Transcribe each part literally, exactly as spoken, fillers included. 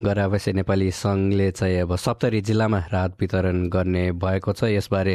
गरावासी नेपाली सङ्घले चाहिँ अब सप्तरी जिल्लामा राहत वितरण गर्ने भएको छ। यसबारे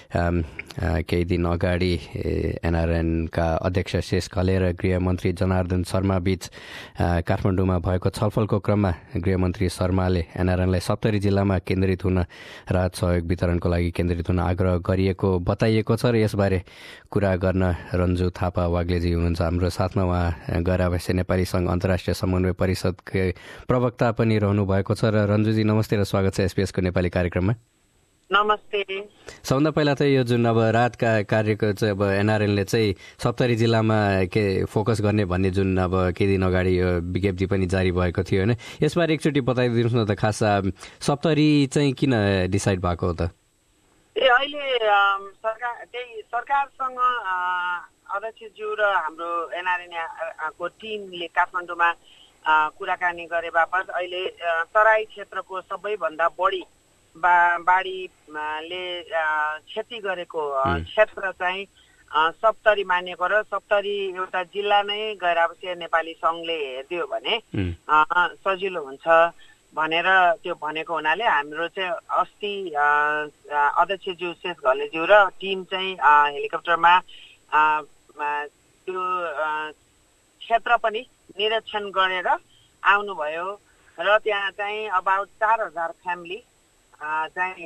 केही दिन अगाडि एनआरएनका अध्यक्ष शेष घले र गृहमन्त्री जनार्दन शर्मा बीच काठमाडौँमा भएको छलफलको क्रममा गृहमन्त्री शर्माले एनआरएनलाई सप्तरी जिल्लामा केन्द्रित हुन राहत सहयोग वितरणको लागि केन्द्रित हुन आग्रह गरिएको बताइएको छ र यसबारे कुरा गर्न रन्जु थापा वाग्लेजी हुनुहुन्छ हाम्रो साथमा। उहाँ गरावासी नेपाली सङ्घ अन्तर्राष्ट्रिय समन्वय परिषदकै प्रवक्ता पनि रहनु भएको छ। र रन्जुजी नमस्ते र स्वागत छ एसपीएसको नेपाली कार्यक्रममा। नमस्ते। सबभन्दा पहिला त यो जुन अब राहतका कार्यको चाहिँ अब एनआरएनले चाहिँ सप्तरी जिल्लामा के फोकस गर्ने भन्ने जुन अब केही दिन अगाडि यो विज्ञप्ति पनि जारी भएको थियो होइन, यसबारे एकचोटि बताइदिनुहोस् न त, खास सप्तरी चाहिँ किन डिसाइड भएको हो त? ए अहिले सरकार त्यही सरकारसँग अध्यक्षज्यू र हाम्रो एनआरएनको टिमले काठमाडौँमा कुराकानी गरे बापत अहिले तराई क्षेत्रको सबैभन्दा बढी बा बाढीले क्षति गरेको क्षेत्र चाहिँ सप्तरी मानिएको र सप्तरी एउटा जिल्ला नै गैर-आवासीय नेपाली सङ्घले हेरिदियो भने सजिलो हुन्छ भनेर त्यो भनेको हुनाले हाम्रो चाहिँ अस्ति अध्यक्षज्यू शेष घलेज्यू र टिम चाहिँ हेलिकप्टरमा त्यो क्षेत्र पनि निरीक्षण गरेर आउनुभयो र त्यहाँ चाहिँ अबाउट चार हजार फ्यामिली चाहिँ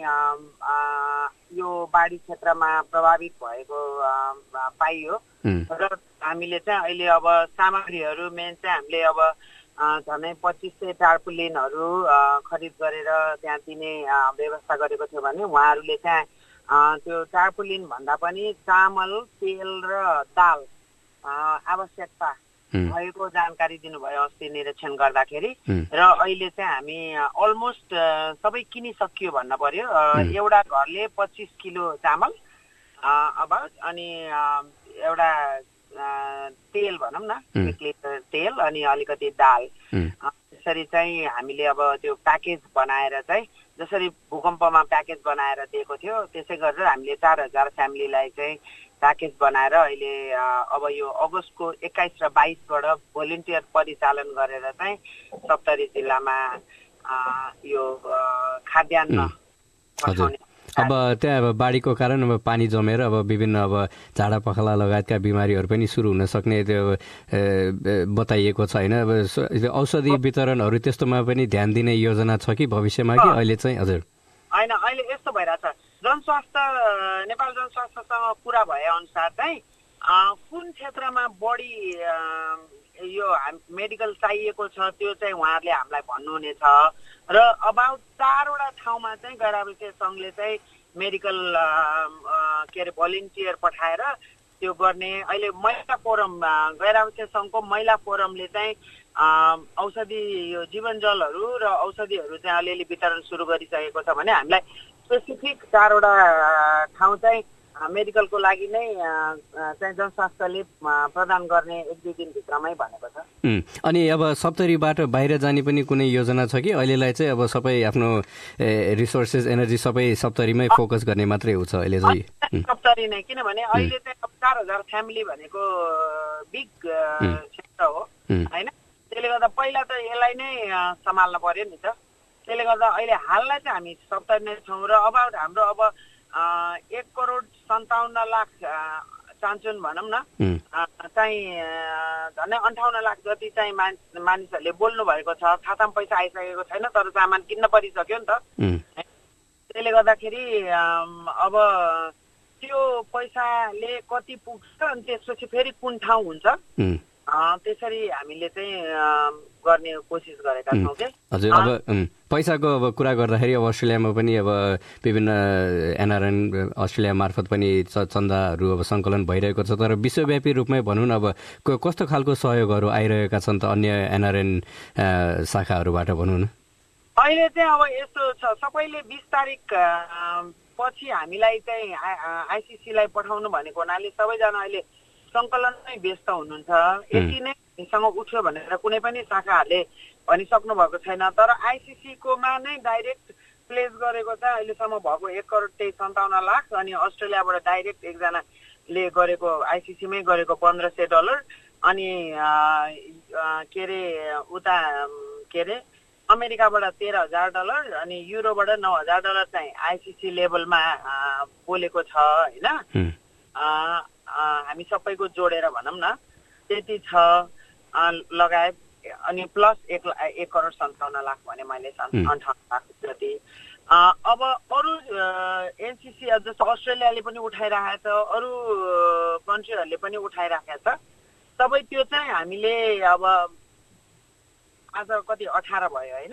यो बाढी क्षेत्रमा प्रभावित भएको पाइयो र हामीले चाहिँ अहिले अब सामग्रीहरू मेन चाहिँ हामीले अब झनै पच्चिस सय टार्पुलिनहरू खरिद गरेर त्यहाँ दिने व्यवस्था गरेको थियो भने उहाँहरूले चाहिँ त्यो टार्पुलिन भन्दा पनि चामल, तेल र दाल आवश्यकता भएको जानकारी दिनुभयो अस्ति निरीक्षण गर्दाखेरि। र अहिले चाहिँ हामी अलमोस्ट सबै किनिसकियो भन्न पर्यो। एउटा घरले पच्चिस किलो चामल अबाउट अनि एउटा तेल भनौँ न एक लिटर तेल अनि अलिकति दाल, त्यसरी चाहिँ हामीले अब त्यो प्याकेज बनाएर चाहिँ जसरी भूकम्पमा प्याकेज बनाएर दिएको थियो त्यसै गरेर हामीले चार हजार फ्यामिलीलाई चाहिँ प्याकेज बनाएर अहिले अब यो अगस्तको एक्काइस र बाइसबाट भोलिन्टियर परिचालन गरेर चाहिँ सप्तरी जिल्लामा यो खाद्यान्न पठाउने। अब त्यहाँ अब बाढीको कारण अब पानी जमेर अब विभिन्न अब झाडा पखाला लगायतका बिमारीहरू पनि सुरु हुन सक्ने त्यो बताइएको छ होइन। अब औषधि वितरणहरू त्यस्तोमा पनि ध्यान दिने योजना छ कि भविष्यमा कि अहिले चाहिँ? हजुर होइन, अहिले यस्तो भइरहेछ जनस्वास्थ्य नेपाल जनस्वास्थ्यसँग कुरा भए अनुसार चाहिँ कुन क्षेत्रमा बढी यो मेडिकल चाहिएको छ त्यो चाहिँ उहाँहरूले हामीलाई भन्नुहुनेछ र अबाउट चारवटा ठाउँमा चाहिँ गैर-आवासीय सङ्घले चाहिँ मेडिकल के अरे भोलिन्टियर पठाएर त्यो गर्ने। अहिले महिला फोरम गैर-आवासीय सङ्घको महिला फोरमले चाहिँ औषधि यो जीवन जलहरू र औषधिहरू चाहिँ अलिअलि वितरण सुरु गरिसकेको छ भने हामीलाई स्पेसिफिक चारवटा ठाउँ चाहिँ मेडिकलको लागि नै चाहिँ जनस्वास्थ्यले प्रदान गर्ने एक दुई दिनभित्रमै भनेको छ। अनि अब सप्तरीबाट बाहिर जाने पनि कुनै योजना छ कि अहिलेलाई चाहिँ अब सबै आफ्नो रिसोर्सेस एनर्जी सबै सप्तरीमै फोकस गर्ने मात्रै हो छ अहिले चाहिँ? सप्तरी नै, किनभने अहिले चाहिँ चार हजार फ्यामिली भनेको बिग क्षेत्र हो होइन, त्यसले गर्दा पहिला त यसलाई नै सम्हाल्न पर्यो नि त। त्यसले गर्दा अहिले हाललाई चाहिँ हामी सप्तरी नै छौँ र अबाउट हाम्रो अब एक करोड सन्ताउन्न लाख चान्चुन भनौँ न चाहिँ झन्डै अन्ठाउन्न लाख जति चाहिँ मानिस मानिसहरूले बोल्नु भएको छ। खातामा पैसा आइसकेको छैन तर सामान किन्न परिसक्यो नि त। त्यसले गर्दाखेरि अब त्यो पैसाले कति पुग्छ अनि त्यसपछि फेरि कुन ठाउँ हुन्छ त्यसरी हामीले चाहिँ गर्ने कोसिस गरेका छौँ के। हजुर, अब पैसाको अब कुरा गर्दाखेरि अब अस्ट्रेलियामा पनि अब विभिन्न एनआरएन अस्ट्रेलिया मार्फत पनि चन्दाहरू अब सङ्कलन भइरहेको छ, तर विश्वव्यापी रूपमै भनौँ न अब कस्तो खालको सहयोगहरू आइरहेका छन् त अन्य एनआरएन शाखाहरूबाट भनौँ न? अहिले चाहिँ अब यस्तो छ, सबैले बिस तारिक पछि हामीलाई चाहिँ आइसिसीलाई पठाउनु भनेको हुनाले सबैजना अहिले सङ्कलनमै व्यस्त हुनुहुन्छ। यति नै सँग उठ्यो भनेर कुनै पनि शाखाहरूले भनिसक्नु भएको छैन, तर आइसिसीकोमा नै डाइरेक्ट प्लेस गरेको चाहिँ अहिलेसम्म भएको एक करोड तेइस सन्ताउन्न लाख अनि अस्ट्रेलियाबाट डाइरेक्ट एकजनाले गरेको आइसिसीमै गरेको पन्ध्र सय डलर अनि के अरे उता के अरे अमेरिकाबाट तेह्र हजार डलर अनि युरोबाट नौ हजार डलर चाहिँ आइसिसी लेभलमा बोलेको छ होइन। हामी सबैको जोडेर भनौँ न त्यति छ लगायत अनि प्लस एक एक करोड सन्ताउन्न लाख भने मैले अन्ठाउन्न लाख जति। अब अरू एनसिसी जस्तो अस्ट्रेलियाले पनि उठाइराखेको छ, अरू कन्ट्रीहरूले पनि उठाइराखेको छ। सबै त्यो चाहिँ हामीले अब आज कति अठार भयो होइन,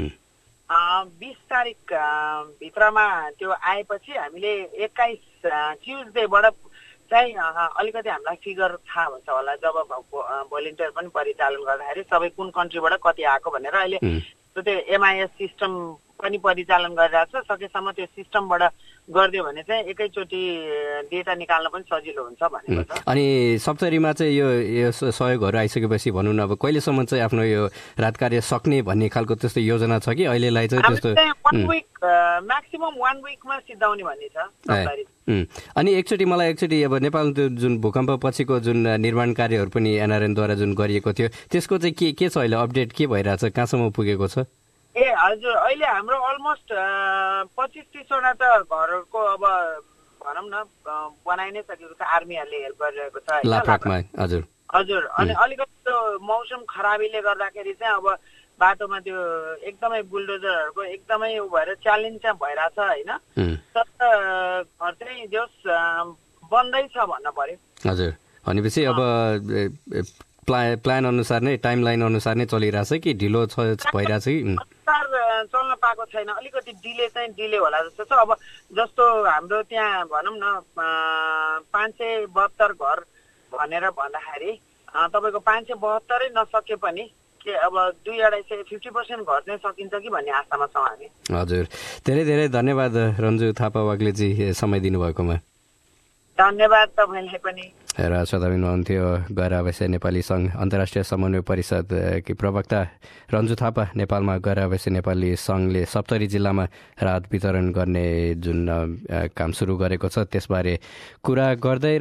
बिस तारिक भित्रमा त्यो आएपछि हामीले एक्काइस ट्युजडेबाट चाहिँ अलिकति हामीलाई फिगर थाहा हुन्छ होला, जब भोलिन्टियर पनि परिचालन गर्दाखेरि सबै कुन कन्ट्रीबाट कति आएको भनेर। अहिले त्यो एमआइएस सिस्टम पनि परिचालन गरिरहेको छ, सकेसम्म त्यो सिस्टमबाट गरिदियो भने चाहिँ एकैचोटि डेटा निकाल्न पनि सजिलो हुन्छ भनेको छ। अनि सप्तरीमा चाहिँ यो यो सहयोगहरू आइसकेपछि भनौँ न अब कहिलेसम्म चाहिँ आफ्नो यो राहत कार्य सक्ने भन्ने खालको त्यस्तो योजना छ कि अहिलेलाई चाहिँ त्यस्तो वान विक म्याक्सिमम वान विकमा सिद्धाउने भन्ने छ। अनि एकचोटि मलाई एकचोटि अब नेपाल त्यो जुन भूकम्प पछिको जुन निर्माण कार्यहरू पनि एनआरएनद्वारा जुन गरिएको थियो त्यसको चाहिँ के के छ अहिले अपडेट के भइरहेछ, कहाँसम्म पुगेको छ? ए हजुर, अहिले हाम्रो अलमोस्ट पच्चिस तिसवटा त घरको अब भनौँ न बनाइ नै सकेको छ, आर्मीहरूले हेल्प गरिरहेको छ लाप्राकमा। हजुर हजुर अनि अलिकति त्यो मौसम खराबीले गर्दाखेरि चाहिँ अब बाटोमा त्यो एकदमै बुलडोजरहरूको एकदमै उ भएर च्यालेन्ज चाहिँ भइरहेछ होइन। तर घर चाहिँ जस बन्दै छ भन्न पर्यो। हजुर, भनेपछि अब प्ला प्लान अनुसार नै टाइम लाइन अनुसार नै चलिरहेछ कि ढिलो भइरहेछ कि? चल्न पाएको छैन, अलिकति डिले चाहिँ डिले होला जस्तो छ। अब जस्तो हाम्रो त्यहाँ भनौँ न पाँच सय बहत्तर घर भनेर भन्दाखेरि तपाईँको पाँच सय बहत्तरै नसके पनि के अब दुई अढाई सय फिफ्टी पर्सेन्ट घर चाहिँ सकिन्छ कि भन्ने आशामा छौँ हामी। हजुर, धेरै धेरै धन्यवाद रन्जु थापा वाग्लेजी समय दिनुभएकोमा। धन्यवाद तपाईँलाई पनि। र सदाबिन हुनुहुन्थ्यो गैर आवासीय नेपाली सङ्घ अन्तर्राष्ट्रिय समन्वय परिषद कि प्रवक्ता रन्जु थापा। नेपालमा गैर आवासीय नेपाली सङ्घले सप्तरी जिल्लामा राहत वितरण गर्ने जुन काम सुरु गरेको छ त्यसबारे कुरा गर्दै